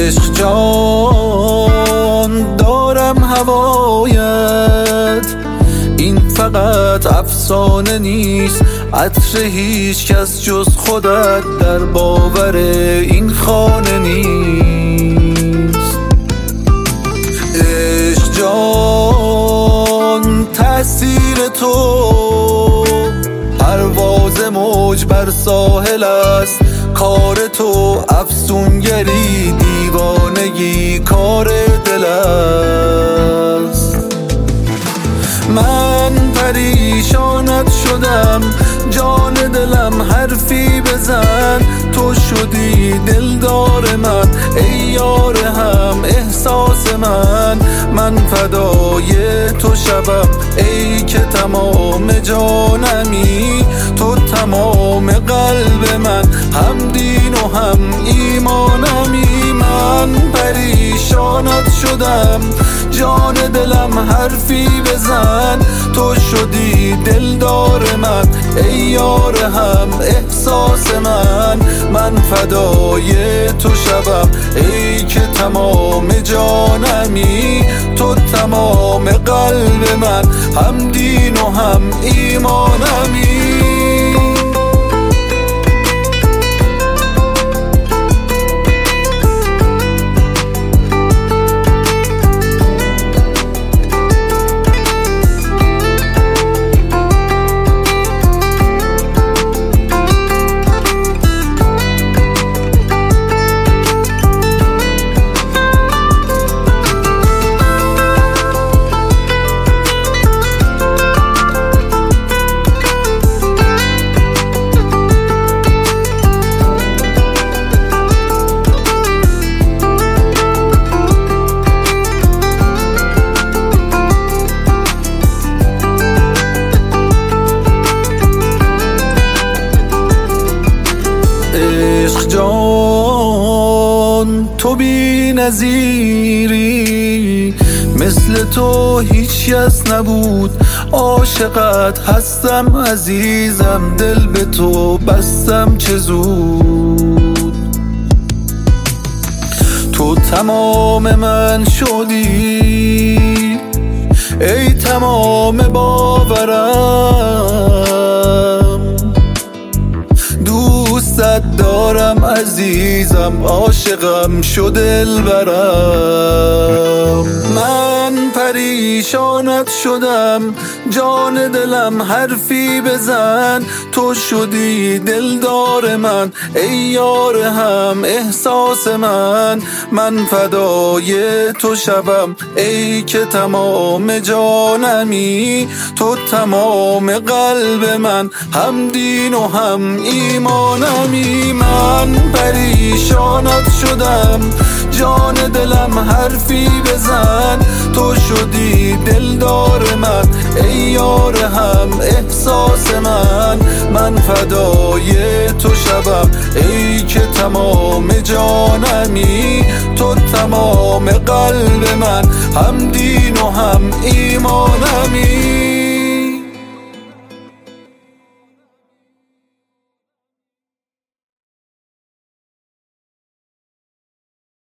عشق جان دارم هوایت، این فقط افسانه نیست، عطر هیچ کس جز خودت در باور این خانه نیست. عشق جان تأثیر تو پرواز موج بر ساحل است، کار تو افسونگری، دیوانگی کار دل است. من پریشانت شدم جان دلم، حرفی بزن، تو شدی دلدار من، ای یار هم احساس من فدای تو شبم، ای که تمام جانمی، تو تمام قلب من، هم دین و هم ایمانمی. من پریشانت شدم جان دلم، حرفی بزن، تو شدی دلدار من، ای یار هم احساس من فدای تو شبم، ای که تمام جانمی، تو تمام قلب من، هم دین و هم ایمانمی. عشق جان تو بی نظیری، مثل تو هیچ کس نبود، عاشقت هستم عزیزم، دل به تو بستم چه زود. تو تمام من شدی، ای تمام باورم، دوستت دارم عزیزم، عاشقم شو دلبرم. من پریشانت شدم جان دلم، حرفی بزن، تو شدی دلدار من، ای یار هم احساس من فدای تو شبم، ای که تمام جانمی، تو تمام قلب من، هم دین و هم ایمانمی. من پریشانت شدم جان دلم، حرفی بزن، تو شدی دلدار من، ای یار هم احساس من فدای تو شبم، ای که تمام جانمی، تو تمام قلب من، هم دین و هم ایمانمی.